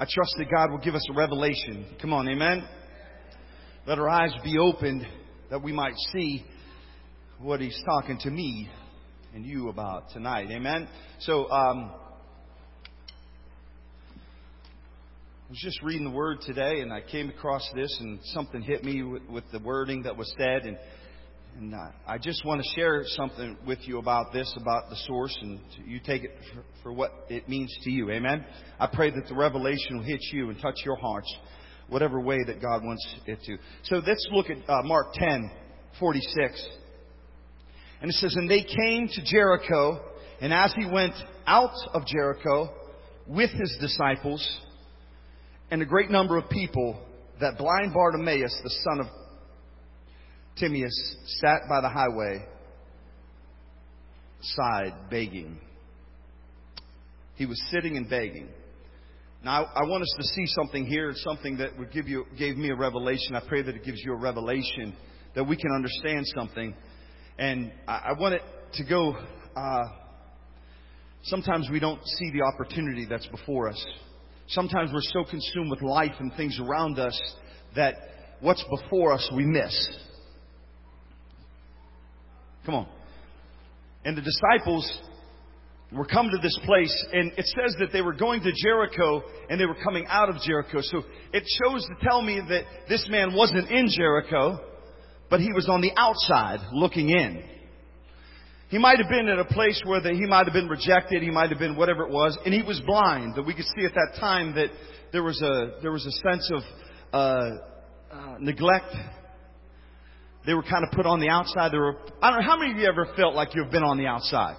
I trust that God will give us a revelation. Come on, amen? Let our eyes be opened that we might see what He's talking to me and you about tonight. Amen? So, I was just reading the Word today, and I came across this, and something hit me with the wording that was said, and I just want to share something with you about this, about the source, and you take it for what it means to you. Amen? I pray that the revelation will hit you and touch your hearts, whatever way that God wants it to. So let's look at Mark 10:46. And it says, "And they came to Jericho, and as He went out of Jericho with His disciples, and a great number of people, that blind Bartimaeus, the son of Timaeus, sat by the highway side begging." He was sitting and begging. Now, I want us to see something here. It's something that would gave me a revelation. I pray that it gives you a revelation, that we can understand something. And I want it to go, sometimes we don't see the opportunity that's before us. Sometimes we're so consumed with life and things around us that what's before us we miss. Come on. And the disciples were come to this place, and it says that they were going to Jericho and they were coming out of Jericho. So it shows to tell me that this man wasn't in Jericho, but he was on the outside looking in. He might have been at a place where he might have been rejected. He might have been whatever it was. And he was blind. That we could see at that time that there was a sense of neglect. They were kind of put on the outside. I don't know, how many of you ever felt like you've been on the outside?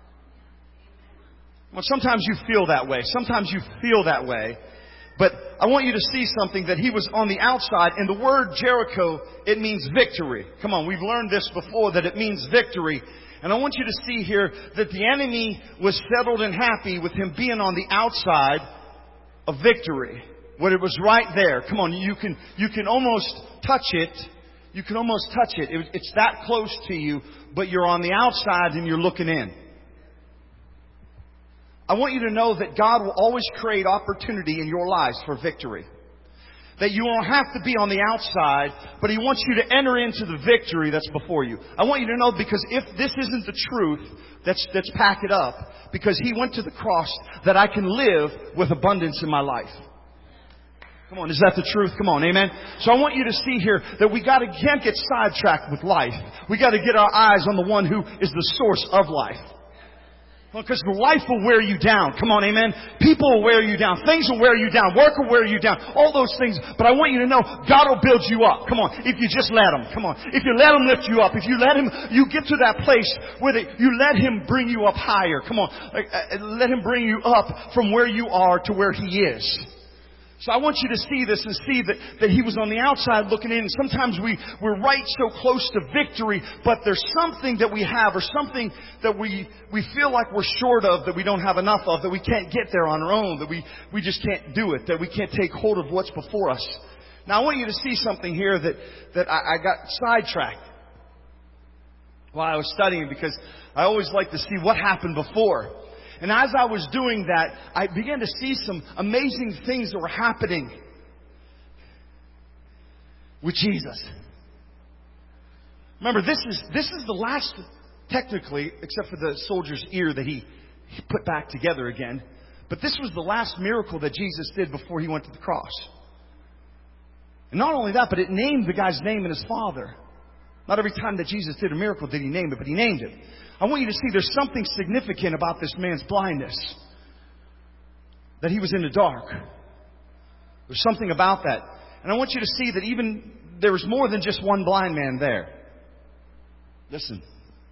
Well, sometimes you feel that way. Sometimes you feel that way. But I want you to see something, that he was on the outside. And the word Jericho, it means victory. Come on, we've learned this before, that it means victory. And I want you to see here that the enemy was settled and happy with him being on the outside of victory. When it was right there. Come on, you can almost touch it. You can almost touch it. It's that close to you, but you're on the outside and you're looking in. I want you to know that God will always create opportunity in your lives for victory. That you won't have to be on the outside, but He wants you to enter into the victory that's before you. I want you to know, because if this isn't the truth, let's pack it up. Because He went to the cross that I can live with abundance in my life. Come on, is that the truth? Come on, amen? So I want you to see here that can't get sidetracked with life. We got to get our eyes on the one who is the source of life. Well, because life will wear you down. Come on, amen? People will wear you down. Things will wear you down. Work will wear you down. All those things. But I want you to know, God will build you up. Come on. If you just let Him. Come on. If you let Him lift you up. If you let Him, you get to that place where you let Him bring you up higher. Come on. Let Him bring you up from where you are to where He is. So I want you to see this and see that he was on the outside looking in. And sometimes we're right so close to victory, but there's something that we have, or something that we feel like we're short of, that we don't have enough of, that we can't get there on our own, that we just can't do it, that we can't take hold of what's before us. Now I want you to see something here that I got sidetracked while I was studying, because I always like to see what happened before. And as I was doing that, I began to see some amazing things that were happening with Jesus. Remember, this is the last, technically, except for the soldier's ear that he put back together again. But this was the last miracle that Jesus did before He went to the cross. And not only that, but it named the guy's name and his father. Not every time that Jesus did a miracle did He name it, but He named it. I want you to see there's something significant about this man's blindness. That he was in the dark. There's something about that. And I want you to see that even there was more than just one blind man there. Listen.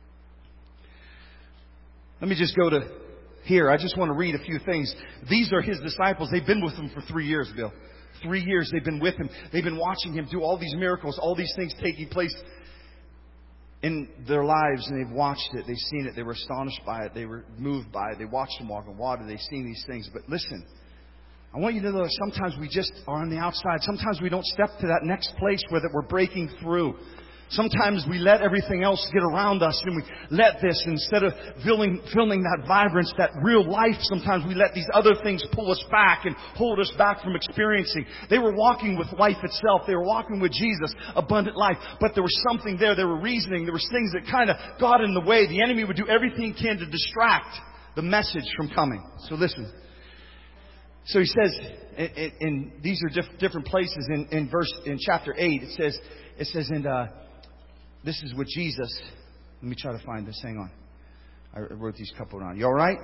Let me just go to here. I just want to read a few things. These are His disciples. They've been with Him for 3 years, Bill. 3 years they've been with Him. They've been watching Him do all these miracles, all these things taking place in their lives, and they've watched it. They've seen it. They were astonished by it. They were moved by it. They watched Him walk on water. They've seen these things. But listen, I want you to know that sometimes we just are on the outside. Sometimes we don't step to that next place where that we're breaking through. Sometimes we let everything else get around us, and we let this, instead of feeling that vibrance, that real life, sometimes we let these other things pull us back and hold us back from experiencing. They were walking with life itself. They were walking with Jesus, abundant life. But there was something there. There were reasoning. There was things that kind of got in the way. The enemy would do everything he can to distract the message from coming. So listen. So he says, and these are different places in chapter 8. It says, this is what Jesus. Let me try to find this. Hang on. I wrote these couple down. You all right?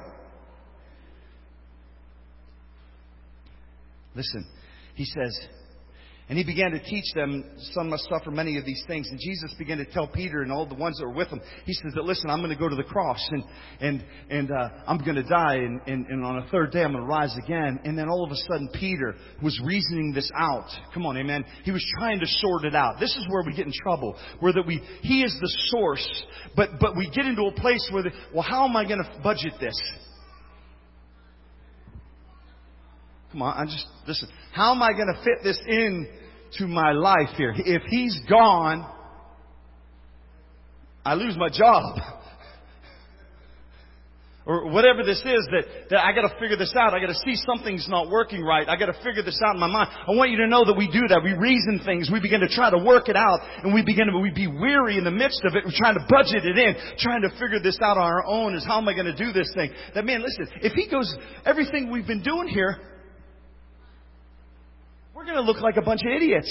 Listen. He says, and he began to teach them, some must suffer many of these things. And Jesus began to tell Peter and all the ones that were with him, he says that, listen, I'm going to go to the cross and I'm going to die and on a third day I'm going to rise again. And then all of a sudden Peter was reasoning this out. Come on, amen. He was trying to sort it out. This is where we get in trouble, where he is the source, but we get into a place where, well, how am I going to budget this? Come on, listen. How am I going to fit this in to my life here? If he's gone, I lose my job. Or whatever this is that I got to figure this out. I got to see something's not working right. I got to figure this out in my mind. I want you to know that we do that. We reason things. We begin to try to work it out, and we be weary in the midst of it. We're trying to budget it in, trying to figure this out on our own. Is how am I going to do this thing? That man, listen. If he goes, everything we've been doing here, we're going to look like a bunch of idiots.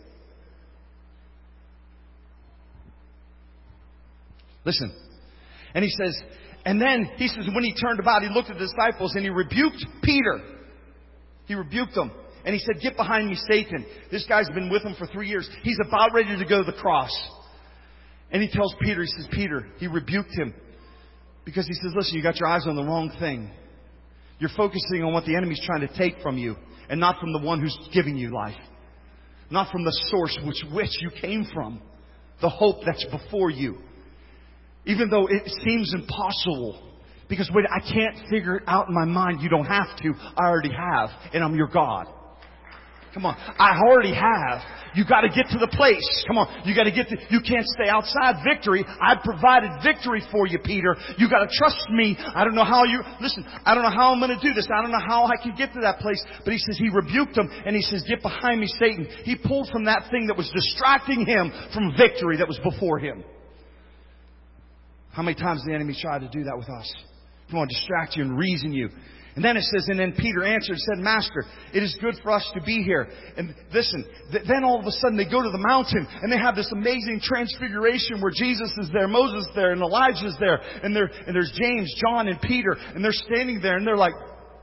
Listen. And he says, when he turned about, he looked at the disciples and he rebuked Peter. He rebuked them. And he said, get behind me, Satan. This guy's been with him for 3 years. He's about ready to go to the cross. And he tells Peter, he says, Peter, he rebuked him. Because he says, listen, you got your eyes on the wrong thing. You're focusing on what the enemy's trying to take from you, and not from the one who's giving you life. Not from the source which you came from. The hope that's before you. Even though it seems impossible. Because wait, I can't figure it out in my mind. You don't have to. I already have. And I'm your God. Come on. I already have. You got to get to the place. Come on. You can't stay outside victory. I've provided victory for you, Peter. You got to trust me. I don't know how I don't know how I'm going to do this. I don't know how I can get to that place. But he says he rebuked him and he says, get behind me, Satan. He pulled from that thing that was distracting him from victory that was before him. How many times the enemy tried to do that with us? Come on, distract you and reason you. And then it says, and then Peter answered and said, Master, it is good for us to be here. And listen, then all of a sudden they go to the mountain and they have this amazing transfiguration where Jesus is there, Moses is there, and Elijah is there. And there's James, John, and Peter. And they're standing there and they're like,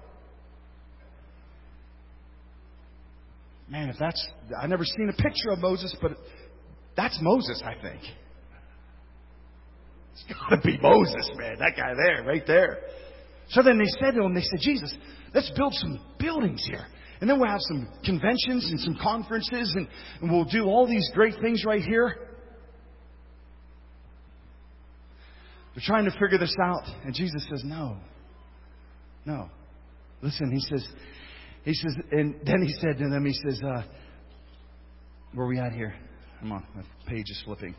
man, I've never seen a picture of Moses, but that's Moses, I think. It's got to be Moses, man. That guy there, right there. So then they said to him, Jesus, let's build some buildings here. And then we'll have some conventions and some conferences and we'll do all these great things right here. They're trying to figure this out. And Jesus says, no. Listen, he says, and then he said to them, where are we at here? Come on, my page is flipping.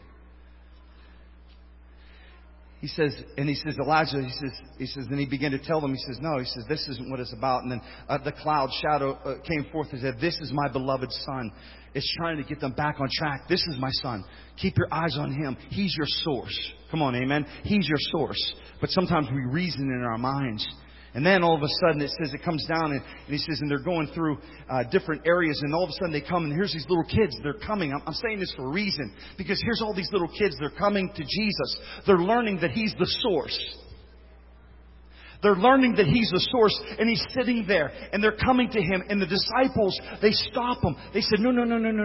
He says, Elijah, then he began to tell them, this isn't what it's about. And then the cloud shadow came forth and said, this is my beloved son. It's trying to get them back on track. This is my son. Keep your eyes on him. He's your source. Come on, amen. He's your source. But sometimes we reason in our minds. And then all of a sudden it says it comes down and he says, and they're going through different areas and all of a sudden they come and here's these little kids. They're coming. I'm saying this for a reason because here's all these little kids. They're coming to Jesus. They're learning that He's the source. They're learning that He's the source and He's sitting there and they're coming to Him and the disciples, they stop Him. They said, no.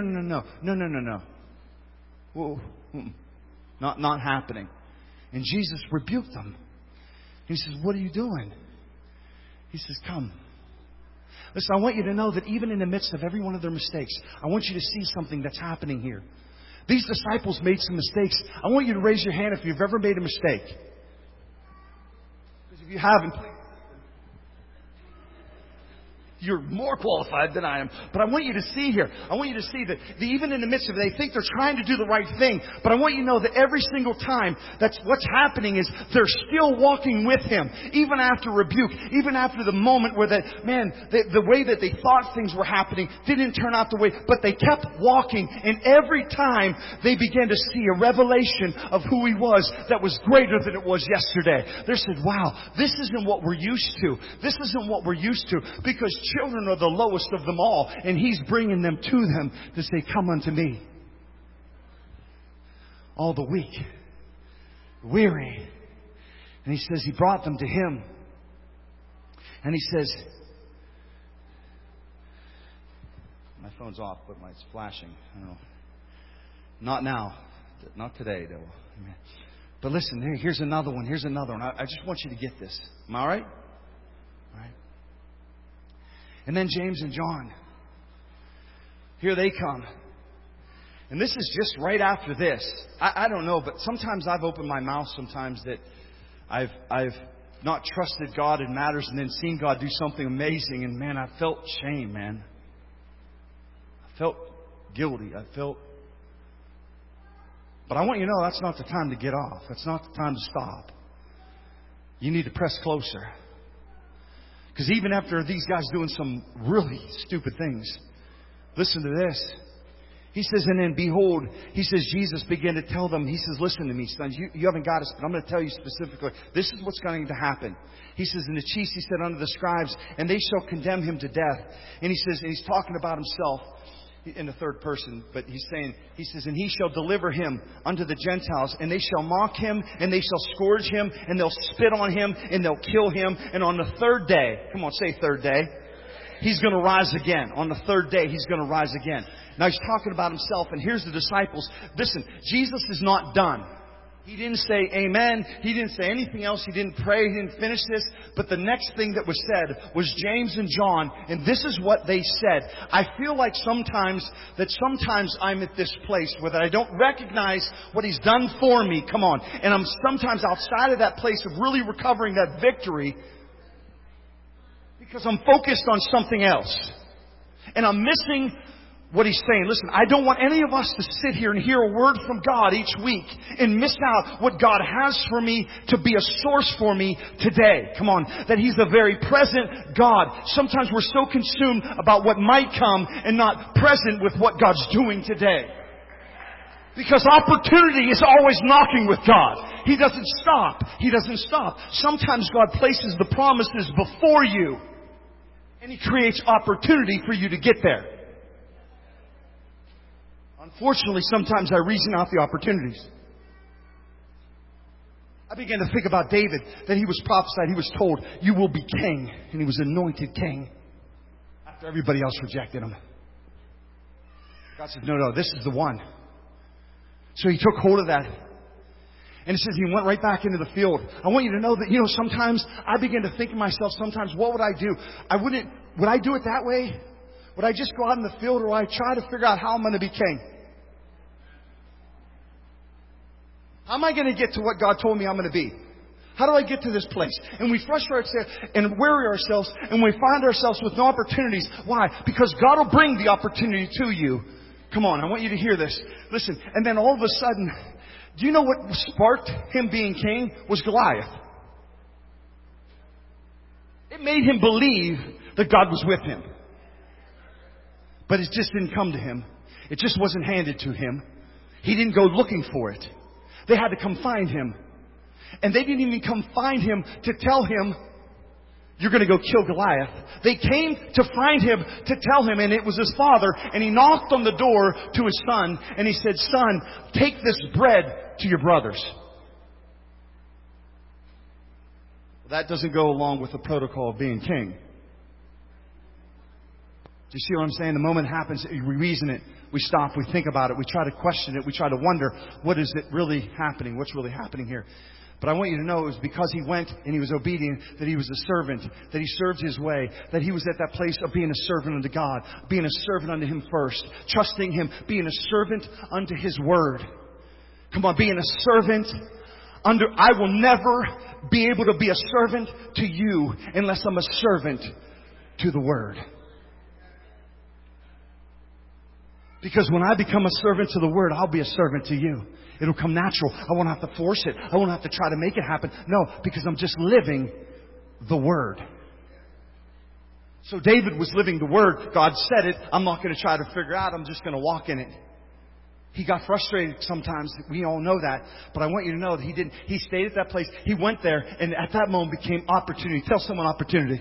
Whoa. Not happening. And Jesus rebuked them. He says, what are you doing? He says, come. Listen, I want you to know that even in the midst of every one of their mistakes, I want you to see something that's happening here. These disciples made some mistakes. I want you to raise your hand if you've ever made a mistake. Because if you haven't, You're more qualified than I am. But I want you to see here. I want you to see that even in the midst of it, they think they're trying to do the right thing. But I want you to know that every single time that's what's happening is they're still walking with Him. Even after rebuke, even after the moment where the way that they thought things were happening didn't turn out the way, but they kept walking. And every time they began to see a revelation of who He was that was greater than it was yesterday. They said, wow, this isn't what we're used to. This isn't what we're used to. Because children are the lowest of them all. And He's bringing them to them to say, come unto me. All the weak, weary. And He says He brought them to Him. And He says, my phone's off, but it's flashing. I don't know. Not now. Not today, though. But listen, here's another one. Here's another one. I just want you to get this. Am I all right? All right. And then James and John. Here they come. And this is just right after this. I don't know, but sometimes I've opened my mouth sometimes that I've not trusted God in matters and then seen God do something amazing. And man, I felt shame, man. I felt guilty. But I want you to know that's not the time to get off. That's not the time to stop. You need to press closer. Because even after these guys doing some really stupid things, listen to this. He says, and then behold, He says, Jesus began to tell them, He says, listen to me, sons, you haven't got us, but I'm going to tell you specifically, this is what's going to happen. He says, and the chiefs, He said, unto the scribes, and they shall condemn Him to death. And He says, and He's talking about Himself in the third person, but He says, and He shall deliver Him unto the Gentiles, and they shall mock Him, and they shall scourge Him, and they'll spit on Him, and they'll kill Him. And on the third day, come on, say third day, He's going to rise again. On the third day, He's going to rise again. Now He's talking about Himself, and here's the disciples. Listen, Jesus is not done. He didn't say amen. He didn't say anything else. He didn't pray. He didn't finish this. But the next thing that was said was James and John. And this is what they said. I feel like sometimes I'm at this place where I don't recognize what He's done for me. Come on. And I'm sometimes outside of that place of really recovering that victory because I'm focused on something else. And I'm missing what He's saying. Listen, I don't want any of us to sit here and hear a word from God each week and miss out what God has for me to be a source for me today. Come on. That He's a very present God. Sometimes we're so consumed about what might come and not present with what God's doing today. Because opportunity is always knocking with God. He doesn't stop. He doesn't stop. Sometimes God places the promises before you and He creates opportunity for you to get there. Unfortunately, sometimes I reason out the opportunities. I began to think about David, that he was prophesied, he was told, you will be king. And he was anointed king after everybody else rejected him. God said, no, this is the one. So he took hold of that. And it says he went right back into the field. I want you to know that, sometimes I begin to think to myself, sometimes, what would I do? Would I do it that way? Would I just go out in the field, or would I try to figure out how I'm going to be king? How am I going to get to what God told me I'm going to be? How do I get to this place? And we frustrate ourselves and worry ourselves, and we find ourselves with no opportunities. Why? Because God will bring the opportunity to you. Come on, I want you to hear this. Listen, and then all of a sudden, do you know what sparked him being king? Was Goliath. It made him believe that God was with him. But it just didn't come to him. It just wasn't handed to him. He didn't go looking for it. They had to come find him. And they didn't even come find him to tell him, you're going to go kill Goliath. They came to find him to tell him, and it was his father. And he knocked on the door to his son, and he said, son, take this bread to your brothers. Well, that doesn't go along with the protocol of being king. Do you see what I'm saying? The moment it happens, we reason it, we stop, we think about it, we try to question it, we try to wonder, what is it really happening? What's really happening here? But I want you to know it was because he went and he was obedient, that he was a servant, that he served his way, that he was at that place of being a servant unto God, being a servant unto Him first, trusting Him, being a servant unto His Word. Come on, being a servant under, I will never be able to be a servant to you unless I'm a servant to the Word. Because when I become a servant to the Word, I'll be a servant to you. It'll come natural. I won't have to force it. I won't have to try to make it happen. No, because I'm just living the Word. So David was living the Word. God said it. I'm not going to try to figure out. I'm just going to walk in it. He got frustrated sometimes. We all know that. But I want you to know that he didn't. He stayed at that place. He went there, and at that moment became opportunity. Tell someone opportunity.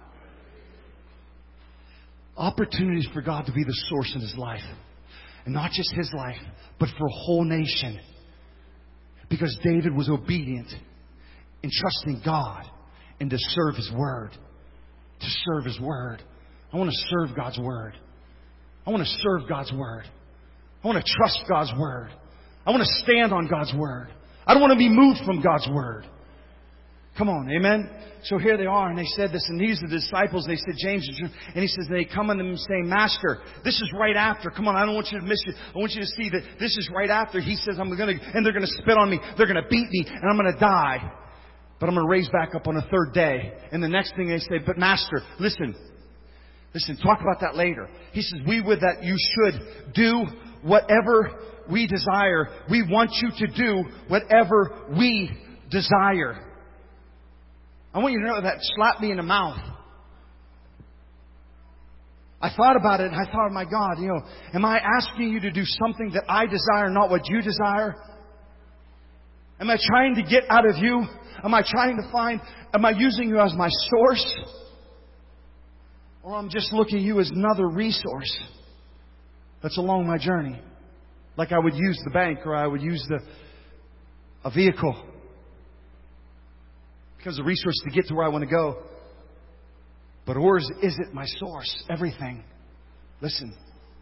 Opportunities for God to be the source in his life. And not just his life, but for a whole nation. Because David was obedient in trusting God and to serve His Word. To serve His Word. I want to serve God's Word. I want to serve God's Word. I want to trust God's Word. I want to stand on God's Word. I don't want to be moved from God's Word. Come on, amen? So here they are, and they said this, and these are the disciples. They said, James, and he says, they come unto him saying, Master, this is right after. Come on, I don't want you to miss it. I want you to see that this is right after. He says, and they're going to spit on me. They're going to beat me, and I'm going to die. But I'm going to raise back up on the third day. And the next thing they say, but Master, listen, talk about that later. He says, we would that you should do whatever we desire. We want you to do whatever we desire. I want you to know that slapped me in the mouth. I thought about it and I thought, my God, am I asking you to do something that I desire, not what you desire? Am I trying to get out of you? Am I using you as my source? Or I'm just looking at you as another resource that's along my journey. Like I would use the bank or I would use a vehicle. Because the resource to get to where I want to go. But or is it my source? Everything. Listen.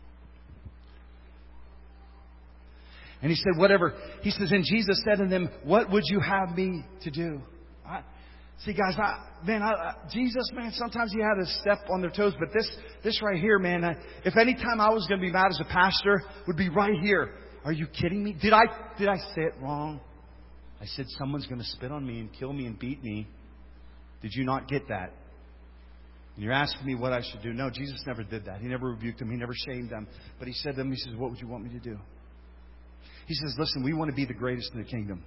And he said, whatever. He says, and Jesus said to them, what would you have me to do? See, guys, Jesus, man, sometimes he had to step on their toes. But this right here, man, if any time I was going to be mad as a pastor, would be right here. Are you kidding me? Did I say it wrong? I said someone's going to spit on me and kill me and beat me. Did you not get that? And you're asking me what I should do. No, Jesus never did that. He never rebuked them. He never shamed them. But He said to them, He says, what would you want me to do? He says, listen, we want to be the greatest in the kingdom.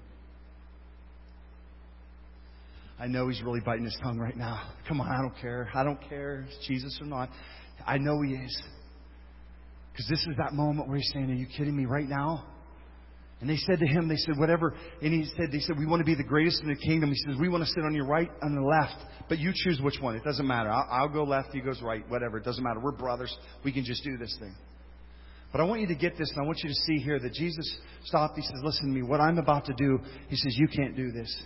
I know He's really biting His tongue right now. Come on, I don't care. I don't care if it's Jesus or not. I know He is. Because this is that moment where He's saying, are you kidding me right now? And they said to Him, they said, whatever. And they said, we want to be the greatest in the kingdom. He says, we want to sit on your right and the left. But you choose which one. It doesn't matter. I'll go left. He goes right. Whatever. It doesn't matter. We're brothers. We can just do this thing. But I want you to get this. And I want you to see here that Jesus stopped. He says, listen to me. What I'm about to do. He says, you can't do this.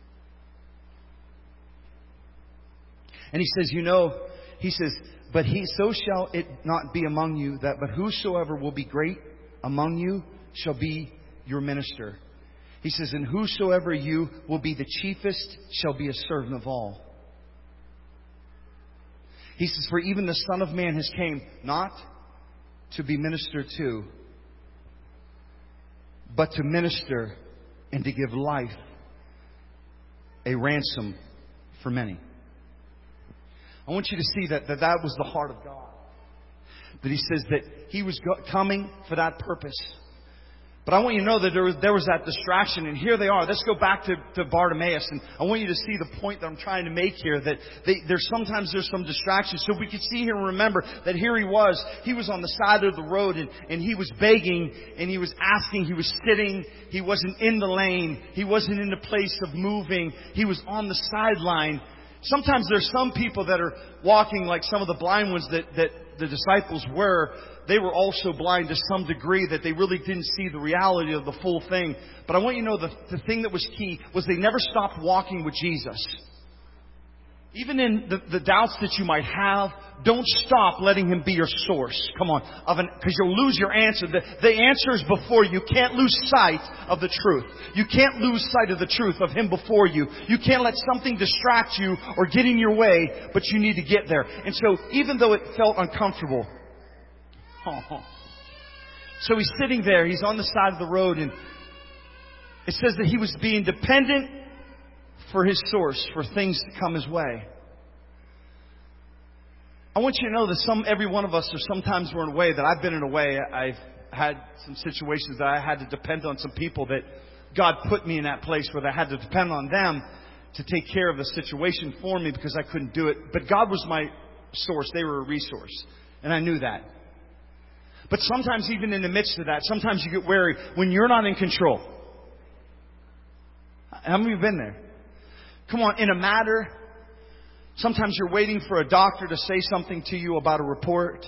And He says, He says, but so shall it not be among you but whosoever will be great among you shall be your minister. He says, and whosoever you will be the chiefest shall be a servant of all. He says, for even the Son of Man has came not to be ministered to, but to minister and to give life a ransom for many. I want you to see that was the heart of God. That He says that He was coming for that purpose. But I want you to know that there was that distraction. And here they are. Let's go back to Bartimaeus. And I want you to see the point that I'm trying to make here. That there's sometimes some distractions. So we could see here and remember that here he was. He was on the side of the road and he was begging and he was asking. He was sitting. He wasn't in the lane. He wasn't in the place of moving. He was on the sideline. Sometimes there's some people that are walking like some of the blind ones that the disciples were. They were also blind to some degree, that they really didn't see the reality of the full thing. But I want you to know the thing that was key was they never stopped walking with Jesus. Even in the doubts that you might have, don't stop letting Him be your source. Come on. Because you'll lose your answer. The answer is before you. You can't lose sight of the truth. You can't lose sight of the truth of Him before you. You can't let something distract you or get in your way, but you need to get there. And so even though it felt uncomfortable, so He's sitting there. He's on the side of the road, and it says that He was being dependent for His source, for things to come His way. I want you to know that every one of us, or sometimes we're in a way that I've been in a way. I've had some situations that I had to depend on some people that God put me in that place where I had to depend on them to take care of the situation for me because I couldn't do it. But God was my source. They were a resource. And I knew that. But sometimes even in the midst of that, sometimes you get wary when you're not in control. How many of you have been there? Come on, in a matter, sometimes you're waiting for a doctor to say something to you about a report.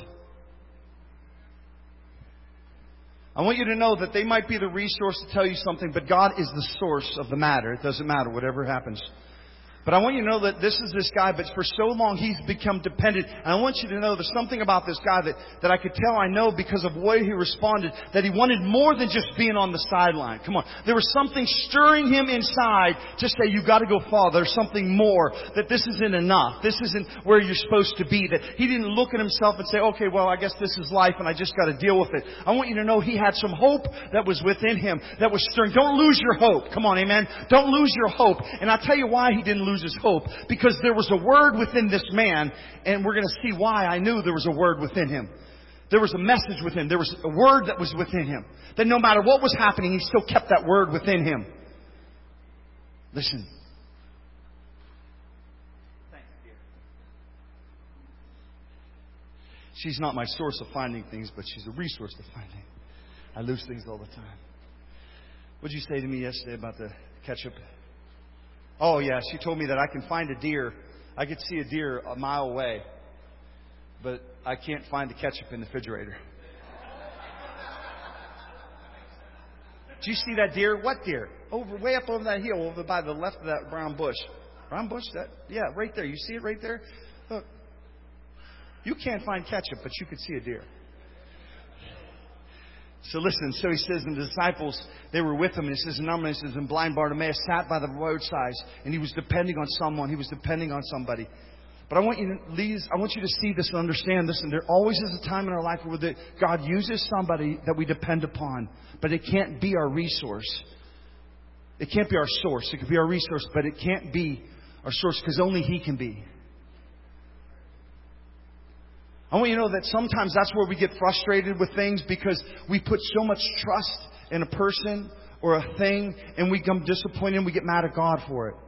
I want you to know that they might be the resource to tell you something, but God is the source of the matter. It doesn't matter, whatever happens. But I want you to know that this is this guy, but for so long he's become dependent. And I want you to know there's something about this guy that I could tell, I know, because of the way he responded, that he wanted more than just being on the sideline. Come on. There was something stirring him inside to say, you've got to go farther. There's something more, that this isn't enough. This isn't where you're supposed to be. That he didn't look at himself and say, okay, well, I guess this is life and I just got to deal with it. I want you to know he had some hope that was within him that was stirring. Don't lose your hope. Come on, amen. Don't lose your hope. And I'll tell you why he didn't lose his hope. Because there was a word within this man, and we're going to see why I knew there was a word within him. There was a message within him. There was a word that was within him. That no matter what was happening, he still kept that word within him. Listen. Thanks, dear. She's not my source of finding things, but she's a resource to finding. I lose things all the time. What did you say to me yesterday about the ketchup? Oh, yeah. She told me that I can find a deer. I could see a deer a mile away. But I can't find the ketchup in the refrigerator. Did you see that deer? What deer? Way up over that hill, over by the left of that brown bush. Brown bush? Yeah, right there. You see it right there? Look. You can't find ketchup, but you could see a deer. So listen, so he says, and the disciples, they were with him, and he says, and blind Bartimaeus sat by the roadside, and he was depending on someone. He was depending on somebody. But I want you to see this and understand this. And there always is a time in our life where God uses somebody that we depend upon, but it can't be our resource. It can't be our source. It could be our resource, but it can't be our source because only He can be. I want you to know that sometimes that's where we get frustrated with things because we put so much trust in a person or a thing and we become disappointed and we get mad at God for it.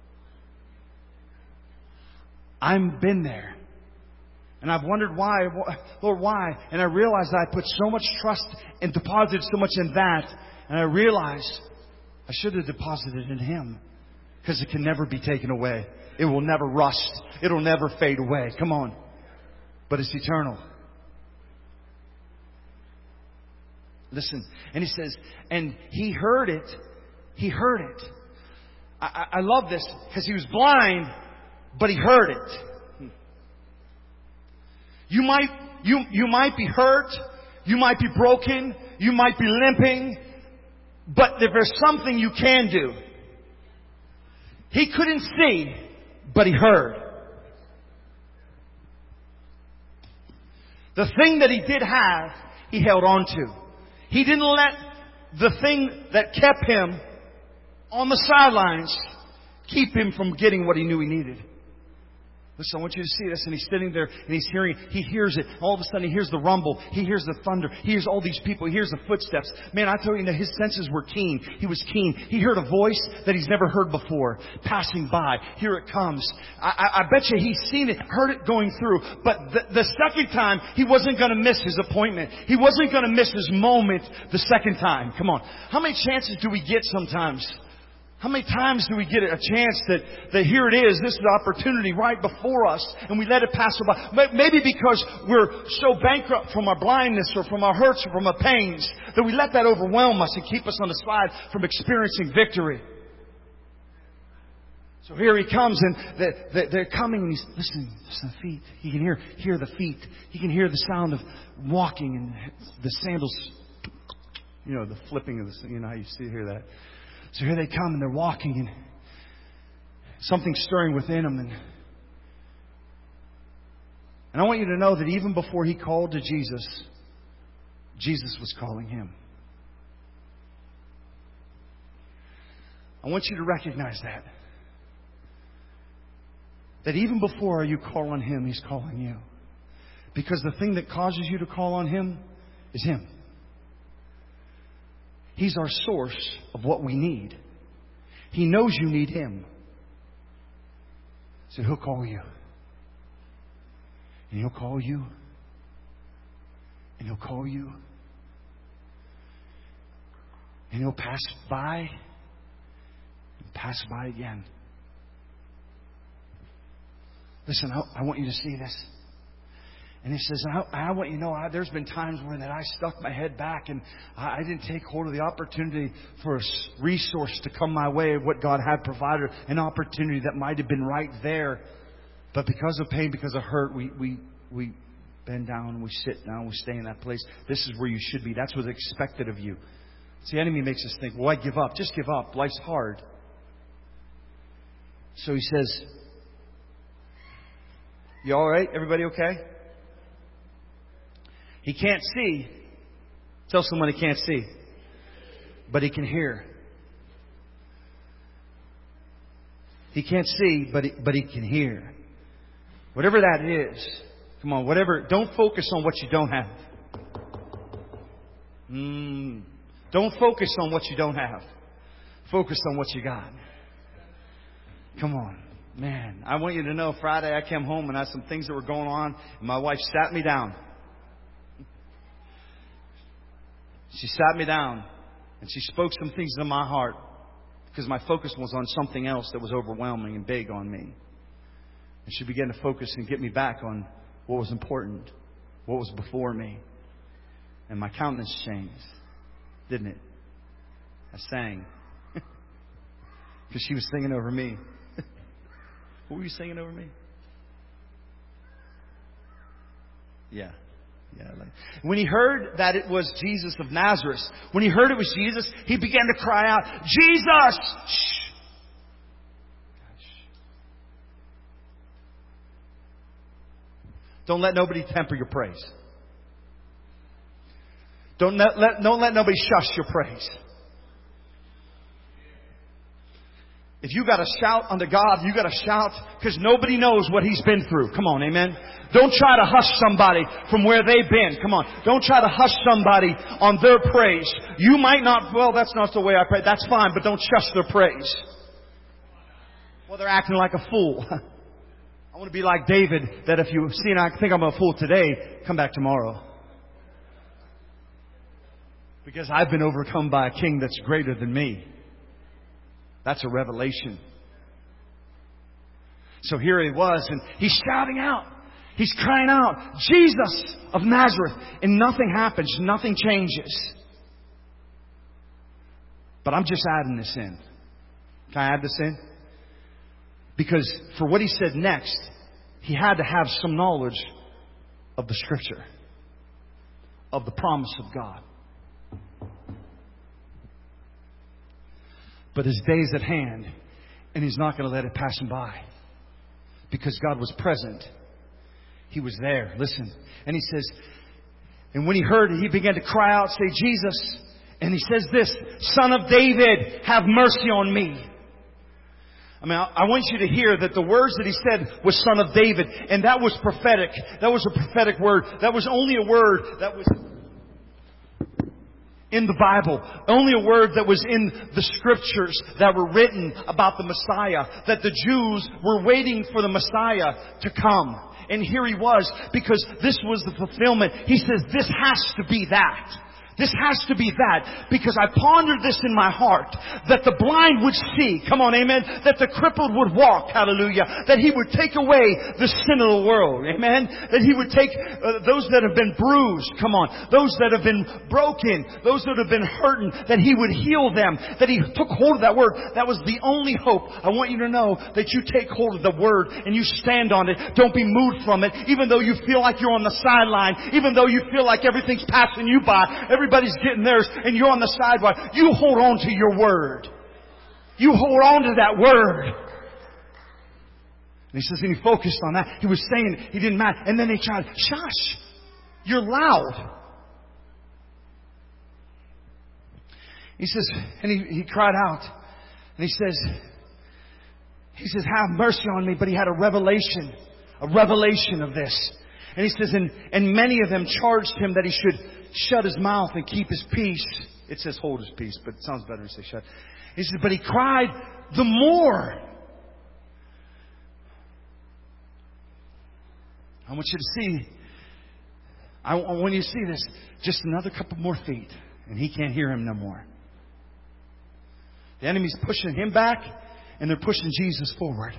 I've been there. And I've wondered why, Lord, why? And I realized I put so much trust and deposited so much in that. And I realized I should have deposited in Him because it can never be taken away. It will never rust. It'll never fade away. Come on. But it's eternal. Listen. And he says, and he heard it. He heard it. I love this because he was blind, but he heard it. You might be hurt. You might be broken. You might be limping. But there's something you can do. He couldn't see, but he heard. The thing that he did have, he held on to. He didn't let the thing that kept him on the sidelines keep him from getting what he knew he needed. Listen, I want you to see this. And he's sitting there and he hears it. All of a sudden he hears the rumble. He hears the thunder. He hears all these people. He hears the footsteps. Man, I tell you that his senses were keen. He was keen. He heard a voice that he's never heard before passing by. Here it comes. I bet you he's seen it, heard it going through. But the second time, he wasn't going to miss his appointment. He wasn't going to miss his moment the second time. Come on. How many chances do we get sometimes? How many times do we get a chance that here it is, this is the opportunity right before us, and we let it pass by? Maybe because we're so bankrupt from our blindness or from our hurts or from our pains that we let that overwhelm us and keep us on the side from experiencing victory. So here he comes, and they're coming, and he's listening to the feet. He can hear the feet. He can hear the sound of walking and the sandals, the flipping of the, how you hear that. So here they come and they're walking and something's stirring within them. And I want you to know that even before he called to Jesus, Jesus was calling him. I want you to recognize that. That even before you call on him, he's calling you. Because the thing that causes you to call on Him is Him. He's our source of what we need. He knows you need Him. So He'll call you. And He'll call you. And He'll call you. And He'll pass by. And pass by again. Listen, I want you to see this. And He says, I want you to know, there's been times when that I stuck my head back and I didn't take hold of the opportunity for a resource to come my way of what God had provided, an opportunity that might have been right there. But because of pain, because of hurt, we bend down, we sit down, we stay in that place. This is where you should be. That's what's expected of you. See, the enemy makes us think, well, I give up. Just give up. Life's hard. So He says, you all right? Everybody okay? He can't see. Tell someone he can't see. But he can hear. He can't see, but he can hear. Whatever that is. Come on, whatever. Don't focus on what you don't have. Don't focus on what you don't have. Focus on what you got. Come on. Man, I want you to know, Friday I came home and I had some things that were going on. And my wife sat me down. She sat me down and she spoke some things into my heart because my focus was on something else that was overwhelming and big on me. And she began to focus and get me back on what was important, what was before me. And my countenance changed, didn't it? I sang because she was singing over me. What were you singing over me? Yeah. When he heard that it was Jesus of Nazareth, when he heard it was Jesus, he began to cry out, Jesus! Shh. Don't let nobody temper your praise. Don't let nobody shush your praise. If you got to shout unto God, you got to shout because nobody knows what He's been through. Come on, amen. Don't try to hush somebody from where they've been. Come on. Don't try to hush somebody on their praise. You might not, well, that's not the way I pray. That's fine, but don't shush their praise. Well, they're acting like a fool. I want to be like David, that if you see and I think I'm a fool today, come back tomorrow. Because I've been overcome by a king that's greater than me. That's a revelation. So here he was, and he's shouting out. He's crying out, Jesus of Nazareth. And nothing happens. Nothing changes. But I'm just adding this in. Can I add this in? Because for what he said next, he had to have some knowledge of the Scripture, of the promise of God. But his day is at hand, and he's not going to let it pass him by. Because God was present. He was there. Listen. And he says, and when he heard it, he began to cry out, say, Jesus. And he says this, Son of David, have mercy on me. I mean, I want you to hear that the words that he said was Son of David. And that was prophetic. That was a prophetic word. That was only a word that was in the Bible. Only a word that was in the Scriptures that were written about the Messiah. That the Jews were waiting for the Messiah to come. And here he was, because this was the fulfillment. He says, this has to be that. This has to be that, because I pondered this in my heart, that the blind would see, come on, amen, that the crippled would walk, hallelujah, that He would take away the sin of the world, amen, that He would take those that have been bruised, come on, those that have been broken, those that have been hurting, that He would heal them, that He took hold of that word. That was the only hope. I want you to know that you take hold of the word and you stand on it. Don't be moved from it, even though you feel like you're on the sideline, even though you feel like everything's passing you by. Everybody's getting theirs and you're on the sideline. You hold on to your word. You hold on to that word. And he says, and he focused on that. He was saying he didn't matter. And then they tried, shush, you're loud. He says, and he cried out. And he says, have mercy on me. But he had a revelation of this. And he says, and many of them charged him that he should shut his mouth and keep his peace. It says hold his peace, but it sounds better to say shut. He says, but he cried the more. I want you to see, I want you to see this, just another couple more feet, and he can't hear him no more. The enemy's pushing him back, and they're pushing Jesus forward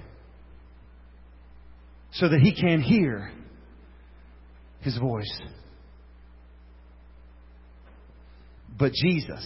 so that he can't hear his voice. But Jesus,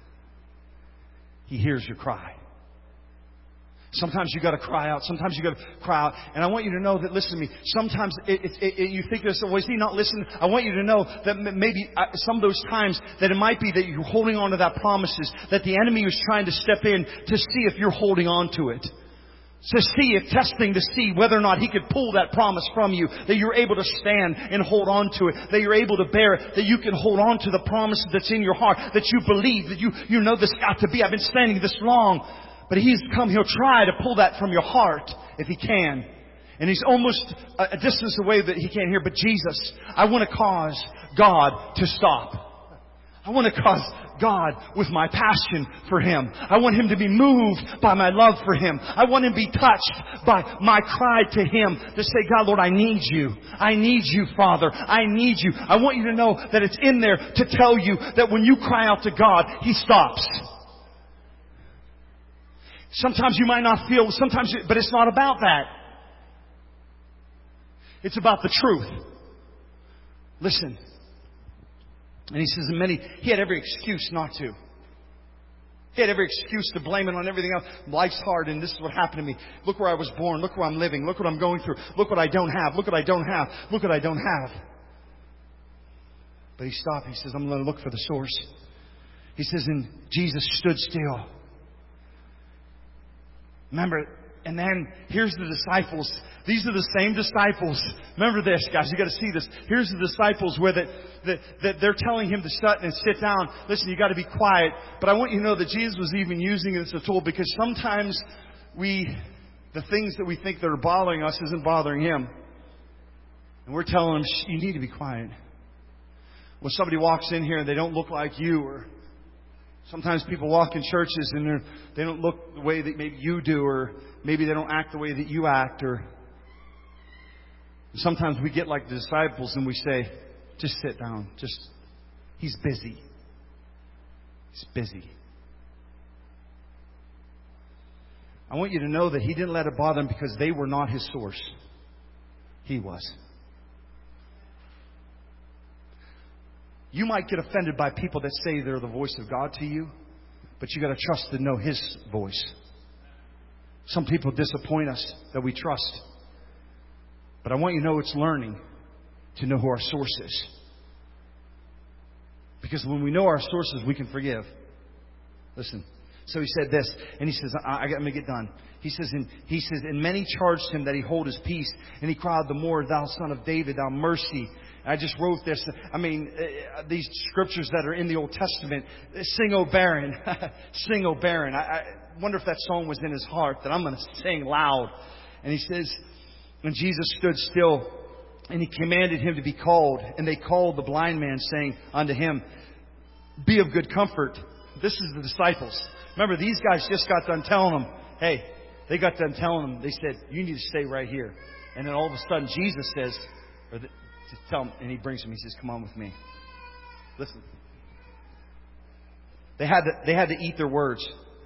he hears your cry. Sometimes you got to cry out. Sometimes you got to cry out. And I want you to know that, listen to me, sometimes you think this, well, is he not listening? I want you to know that maybe some of those times that it might be that you're holding on to that promises, that the enemy is trying to step in to see if you're holding on to it. To see if, testing to see whether or not he could pull that promise from you, that you're able to stand and hold on to it, that you're able to bear it, that you can hold on to the promise that's in your heart, that you believe, that you know this got to be. I've been standing this long. But he'll try to pull that from your heart if he can. And he's almost a distance away that he can't hear. But Jesus, I want to cause God to stop. I want to cause God with my passion for him. I want him to be moved by my love for him. I want him to be touched by my cry to him to say, God, Lord, I need you. I need you, Father. I need you. I want you to know that it's in there to tell you that when you cry out to God, he stops. Sometimes you might not feel, but it's not about that. It's about the truth. Listen. And he says, he had every excuse not to. He had every excuse to blame it on everything else. Life's hard and this is what happened to me. Look where I was born. Look where I'm living. Look what I'm going through. Look what I don't have. Look what I don't have. Look what I don't have. But he stopped. He says, I'm going to look for the source. He says, and Jesus stood still. Remember, and then here's the disciples. These are the same disciples. Remember this, guys. You got to see this. Here's the disciples where that they're telling him to shut and sit down. Listen, you got to be quiet. But I want you to know that Jesus was even using it as a tool, because sometimes the things that we think that are bothering us isn't bothering him, and we're telling him, you need to be quiet. When somebody walks in here and they don't look like you, or sometimes people walk in churches and they don't look the way that maybe you do, or maybe they don't act the way that you act. Or sometimes we get like the disciples and we say, just sit down. He's busy. He's busy. I want you to know that he didn't let it bother him because they were not his source. He was. You might get offended by people that say they're the voice of God to you, but you got to trust to know his voice. Some people disappoint us that we trust. But I want you to know it's learning to know who our source is. Because when we know our sources, we can forgive. Listen. So he said this, and he says, I'm going to get done. He says, and many charged him that he hold his peace, and he cried the more, thou son of David, thou mercy. I just wrote this. I mean, these scriptures that are in the Old Testament, sing, O barren, sing, O barren. I wonder if that song was in his heart that I'm going to sing loud. And he says, and Jesus stood still, and he commanded him to be called. And they called the blind man, saying unto him, be of good comfort. This is the disciples. Remember, these guys just got done telling them, hey, they got done telling them, they said, you need to stay right here. And then all of a sudden, Jesus says, tell him, and he brings him, he says, come on with me. Listen. They had to eat their words.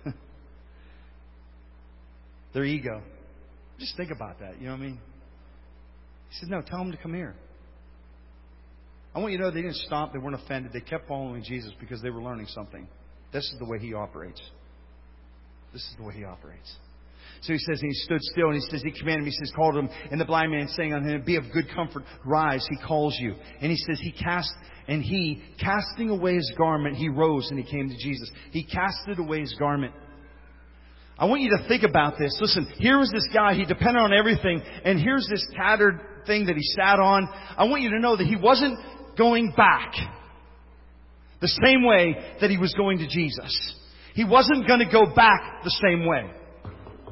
Their ego. Just think about that, you know what I mean? He said, no, tell them to come here. I want you to know they didn't stop, they weren't offended, they kept following Jesus because they were learning something. This is the way he operates. This is the way he operates. So he says, and he stood still, and he says, he commanded me, he says, called him, and the blind man saying unto him, be of good comfort, rise, he calls you. And he says, casting away his garment, he rose and he came to Jesus. He casted away his garment. I want you to think about this. Listen, here was this guy, he depended on everything, and here's this tattered thing that he sat on. I want you to know that he wasn't going back the same way that he was going to Jesus. He wasn't going to go back the same way.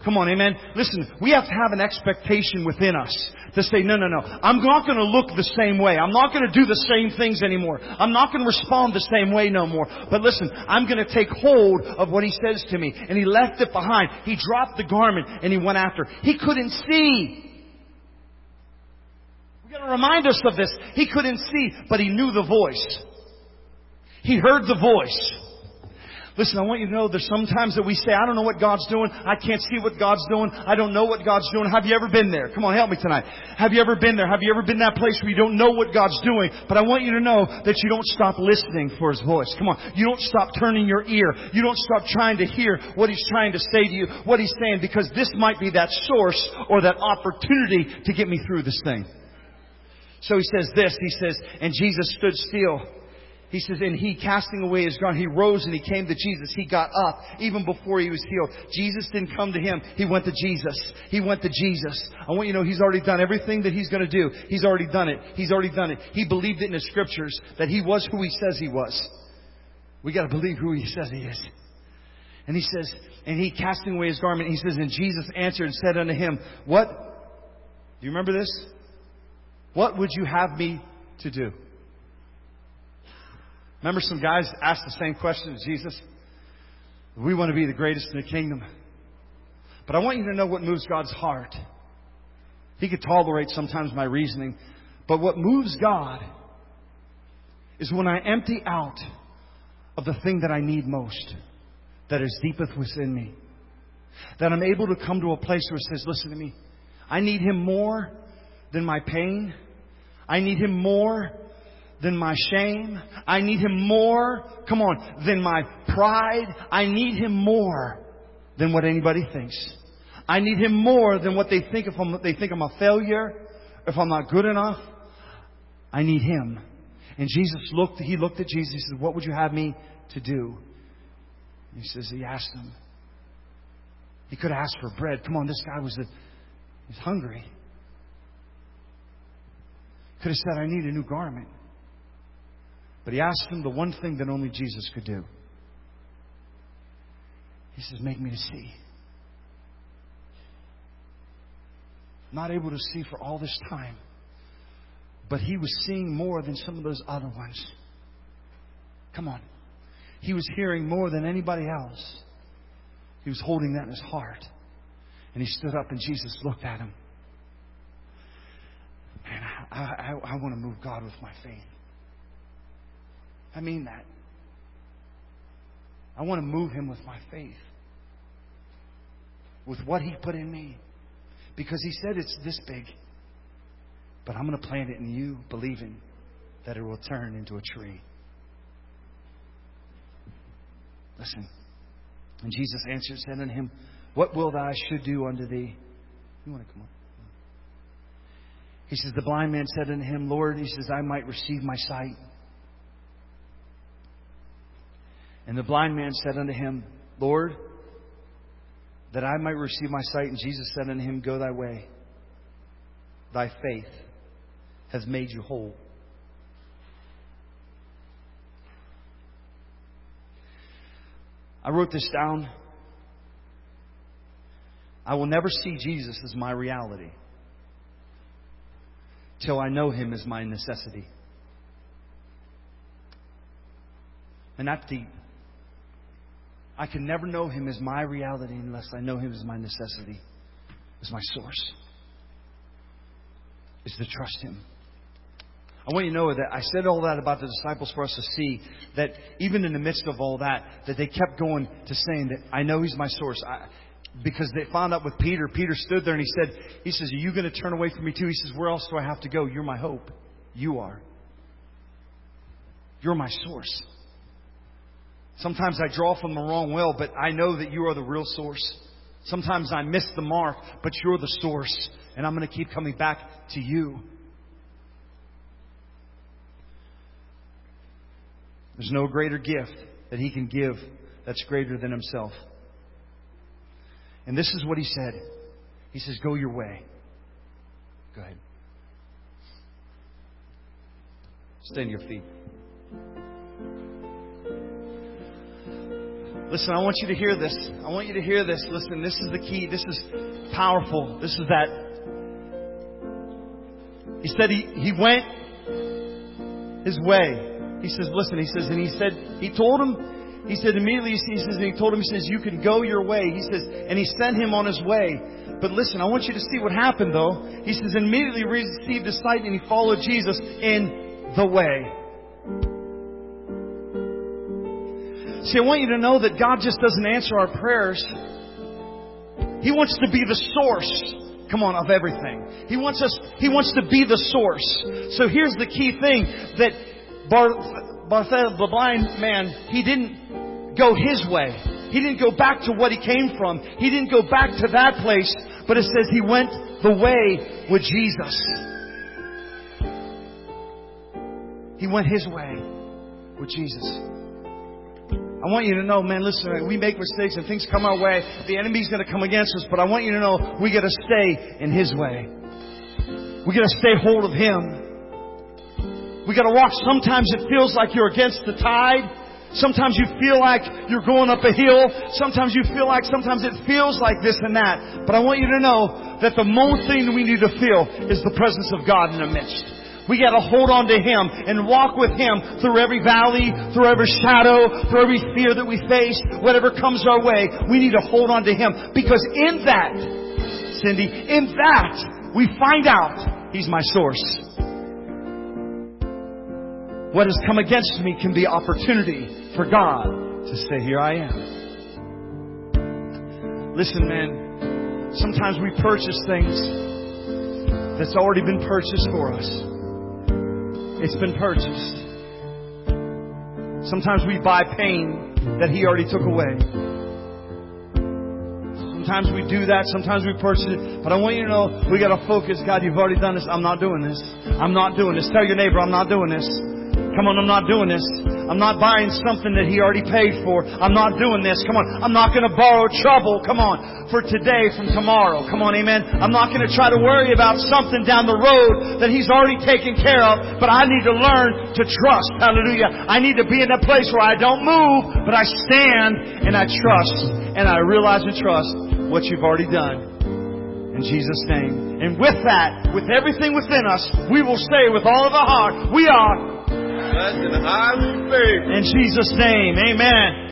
Come on, amen. Listen, we have to have an expectation within us to say, no. I'm not going to look the same way. I'm not going to do the same things anymore. I'm not going to respond the same way no more. But listen, I'm going to take hold of what He says to me. And He left it behind. He dropped the garment and He went after. He couldn't see. We've got to remind us of this. He couldn't see, but He knew the voice. He heard the voice. Listen, I want you to know there's sometimes that we say, I don't know what God's doing. I can't see what God's doing. I don't know what God's doing. Have you ever been there? Come on, help me tonight. Have you ever been there? Have you ever been in that place where you don't know what God's doing? But I want you to know that you don't stop listening for His voice. Come on. You don't stop turning your ear. You don't stop trying to hear what He's trying to say to you, what He's saying, because this might be that source or that opportunity to get me through this thing. So He says this. He says, and Jesus stood still. He says, and He, casting away His garment, He rose and He came to Jesus. He got up even before He was healed. Jesus didn't come to Him. He went to Jesus. He went to Jesus. I want you to know He's already done everything that He's going to do. He's already done it. He's already done it. He believed it in His Scriptures that He was who He says He was. We got to believe who He says He is. And He says, and He, casting away His garment, He says, and Jesus answered and said unto Him, what? Do you remember this? What would you have me to do? Remember some guys asked the same question to Jesus? We want to be the greatest in the kingdom. But I want you to know what moves God's heart. He could tolerate sometimes my reasoning. But what moves God is when I empty out of the thing that I need most, that is deepest within me. That I'm able to come to a place where it says, listen to me. I need Him more than my pain. I need Him more than my shame. I need Him more, come on, than my pride. I need Him more than what anybody thinks. I need Him more than what they think if they think I'm a failure, if I'm not good enough. I need Him. And He looked at Jesus. He said, what would you have me to do? And He says, He asked Him. He could have asked for bread. Come on, this guy was hungry. Could have said, I need a new garment. But He asked Him the one thing that only Jesus could do. He says, make me to see. Not able to see for all this time. But He was seeing more than some of those other ones. Come on. He was hearing more than anybody else. He was holding that in His heart. And He stood up and Jesus looked at Him. Man, I want to move God with my faith. I mean that. I want to move Him with my faith. With what He put in me. Because He said it's this big. But I'm going to plant it in you, believing that it will turn into a tree. Listen. And Jesus answered, said unto him, what will I should do unto thee? You want to come on? He says, the blind man said unto Him, Lord, he says, I might receive my sight. And the blind man said unto Him, Lord, that I might receive my sight. And Jesus said unto him, go thy way. Thy faith has made you whole. I wrote this down. I will never see Jesus as my reality till I know Him as my necessity. And that's deep. I can never know Him as my reality unless I know Him as my necessity, as my source. Is to trust Him. I want you to know that I said all that about the disciples for us to see that even in the midst of all that they kept going to saying that I know He's my source. Because they found out with Peter. Peter stood there and he says, are you going to turn away from me too? He says, where else do I have to go? You're my hope. You are. You're my source. Sometimes I draw from the wrong well, but I know that You are the real source. Sometimes I miss the mark, but You're the source. And I'm going to keep coming back to You. There's no greater gift that He can give that's greater than Himself. And this is what He said. He says, go your way. Go ahead. Stand to your feet. Listen, I want you to hear this. I want you to hear this. Listen, this is the key. This is powerful. This is that. He said he went his way. He says, listen, he says, and he told him, he said immediately, he says, and he told him, he says, you can go your way. He says, and he sent him on his way. But listen, I want you to see what happened though. He says, immediately received his sight and he followed Jesus in the way. See, I want you to know that God just doesn't answer our prayers. He wants to be the source, come on, of everything. He wants to be the source. So here's the key thing, that Bartholomew, the blind man, he didn't go his way. He didn't go back to what he came from. He didn't go back to that place. But it says he went the way with Jesus. He went his way with Jesus. I want you to know, man, listen, we make mistakes and things come our way. The enemy's going to come against us. But I want you to know, we got to stay in His way. We got to stay hold of Him. We got to walk. Sometimes it feels like you're against the tide. Sometimes you feel like you're going up a hill. Sometimes it feels like this and that. But I want you to know that the most thing we need to feel is the presence of God in the midst. We got to hold on to Him and walk with Him through every valley, through every shadow, through every fear that we face, whatever comes our way. We need to hold on to Him, because in that, Cindy, in that we find out He's my source. What has come against me can be opportunity for God to say, here I am. Listen, man, sometimes we purchase things that's already been purchased for us. It's been purchased. Sometimes we buy pain that He already took away. Sometimes we do that. Sometimes we purchase it. But I want you to know, we got to focus. God, you've already done this. I'm not doing this. I'm not doing this. Tell your neighbor, I'm not doing this. Come on, I'm not doing this. I'm not buying something that He already paid for. I'm not doing this. Come on, I'm not going to borrow trouble. Come on, for today from tomorrow. Come on, amen. I'm not going to try to worry about something down the road that He's already taken care of. But I need to learn to trust. Hallelujah. I need to be in a place where I don't move, but I stand and I trust. And I realize and trust what You've already done. In Jesus' name. And with that, with everything within us, we will say with all of our heart, we are blessed and highly favored. In Jesus' name, amen.